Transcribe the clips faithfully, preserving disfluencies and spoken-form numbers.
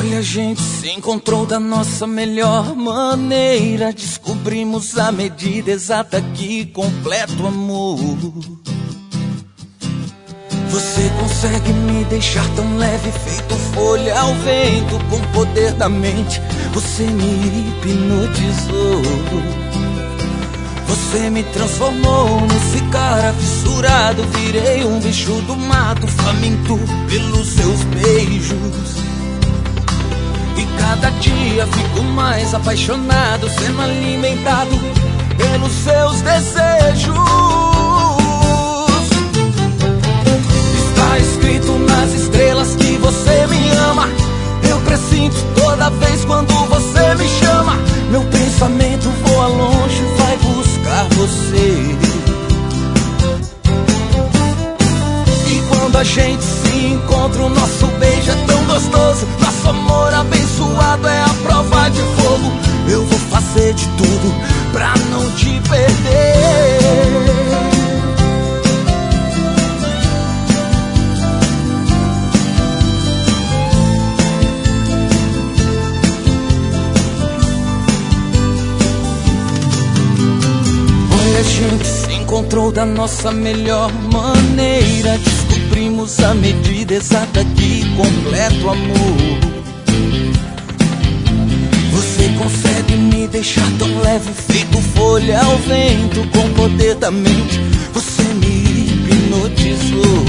Olha, a gente se encontrou da nossa melhor maneira. Descobrimos a medida exata que completa o amor. Você consegue me deixar tão leve, feito folha ao vento. Com o poder da mente, você me hipnotizou. Você me transformou nesse cara fissurado. Virei um bicho do mato, faminto pelos seus beijos. E cada dia fico mais apaixonado, sendo alimentado pelos seus desejos. Está escrito nas estrelas que você me ama. Eu presinto toda vez quando você me chama. Meu pensamento voa longe, vai buscar você. E quando a gente se encontra, o nosso beijo é tão gostoso. Nosso amor abençoado é a prova de fogo. Eu vou fazer de tudo pra não te perder. A gente se encontrou da nossa melhor maneira. Descobrimos a medida exata que completa o amor. Você consegue me deixar tão leve, feito folha ao vento. Com o poder da mente, você me hipnotizou.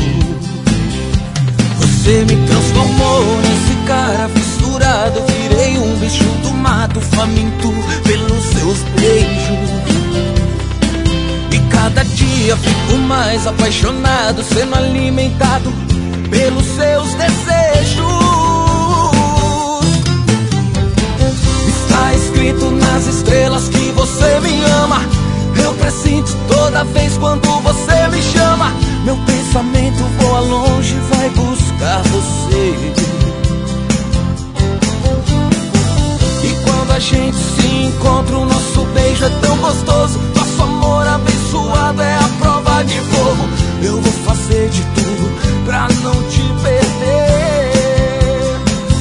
Você me transformou nesse cara fissurado. Virei um bicho do mato, faminto pelos seus beijos. Cada dia fico mais apaixonado, sendo alimentado pelos seus desejos. Está escrito nas estrelas que você me ama. Eu presinto toda vez quando você me chama. Meu pensamento voa longe, vai buscar você. E quando a gente se encontra, o nosso beijo é tão gostoso. Nosso amor abençoado é a prova de fogo. Eu vou fazer de tudo pra não te perder.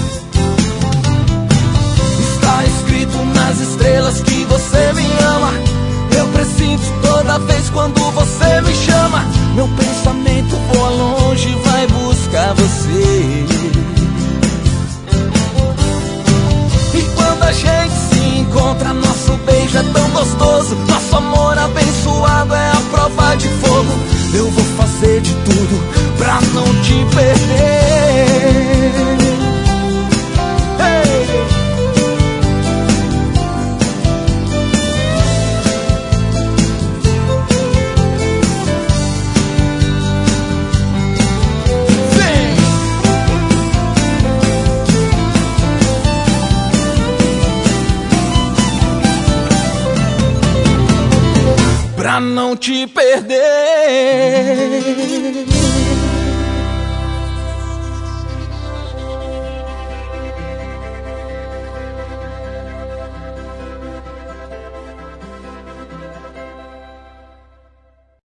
Está escrito nas estrelas que você me ama. Eu presinto toda vez quando você me chama. Meu pensamento voa longe, vai buscar você. Quando a gente se encontra, nosso beijo é tão gostoso. Nosso amor abençoado é a prova de fogo. Eu vou fazer de tudo pra não te perder. Hey! Pra não te perder.